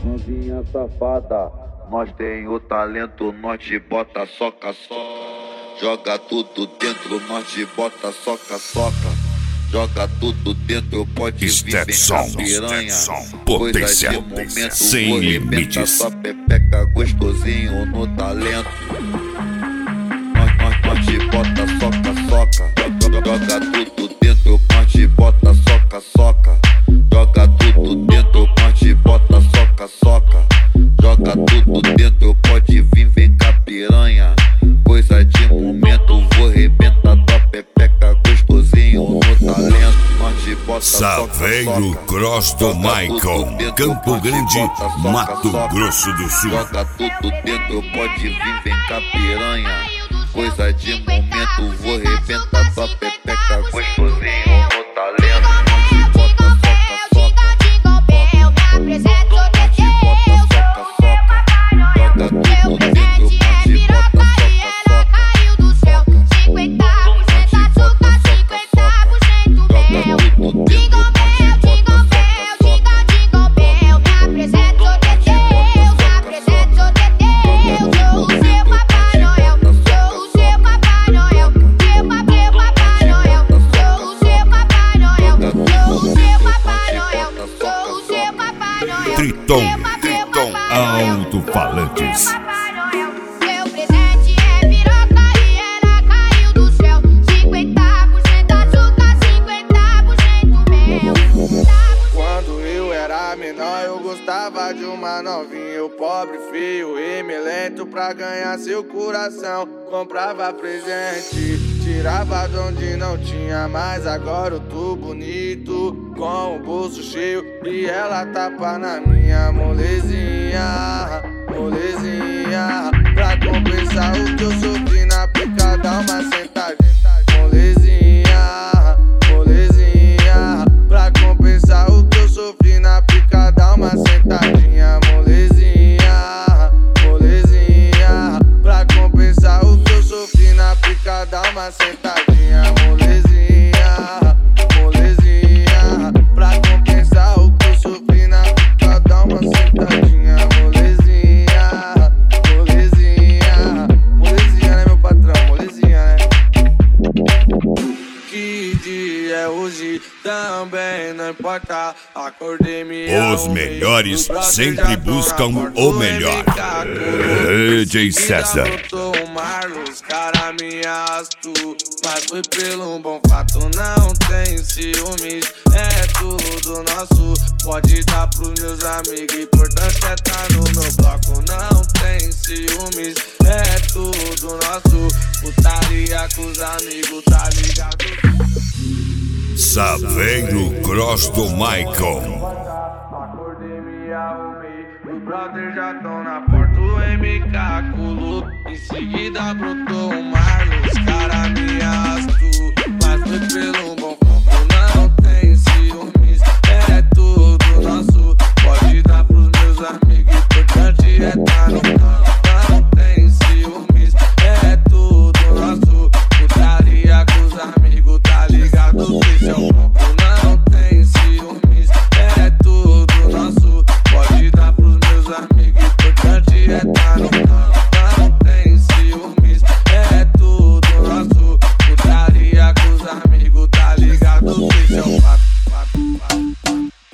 Novinha safada, nós tem o talento, nós te bota soca, soca. Joga tudo dentro, nós te bota soca, soca. Joga tudo dentro, pode vir, vem cá piranha. Potência, coisa de momento, sem limites. Só pepeca gostosinho no talento. Nós te bota soca, soca. Joga tudo dentro, nós te bota soca, soca. Joga tudo dentro, nós te bota soca, soca. Joga tudo dentro, pode vir, vem cá piranha. Coisa de momento, vou arrebentar tua pepeca gostosinho no talento. Nós te bota Saveiro Cross do Michael, Campo Grande, Mato Grosso do Sul. Joga tudo dentro, pode vir, vem cá piranha. Coisa de momento, vou arrebentar tua pepeca gostosinho no talento. Nós te bota soca, soca. Joga tudo dentro, nós te bota soca, soca. Triton Alto-Falantes. Meu presente é piroca e ela caiu do céu. 50% açúcar, 50% mel. Quando eu era menor eu gostava de uma novinha. Eu pobre, feio e melento pra ganhar seu coração. Comprava presente, tirava de onde não tinha mais. Agora eu tô bonito, com o bolso cheio e ela tapa na minha molezinha, molezinha. Pra compensar o que eu sofri na pica, dá uma sentadinha, molezinha, molezinha. Pra compensar o que eu sofri na pica, dá uma sentadinha, molezinha, molezinha. Pra compensar o que eu sofri na pica, dá uma sentadinha, molezinha, molezinha. Pra compensar o que eu sofri na pica, dá uma sentadinha, molezinha, molezinha. Molezinha, né, meu patrão? Molezinha, né? Que dia é hoje? Também não importa. Acordei, me Os melhores sempre buscam o melhor. DJ César. O Marlos, cara me arrastou, mas foi pelo bom fato, não tem ciúmes. É tudo nosso, pode dar pros meus amigos. Importante é tá no meu bloco, não tem ciúmes. É tudo nosso, putaria com os amigos, tá ligado? Saveiro Cross do Michael. Acordei, me arrumei, os brothers já tão na porta, o MK colou. Em seguida brotou o Marlos, cara me arrastou, mas foi pelo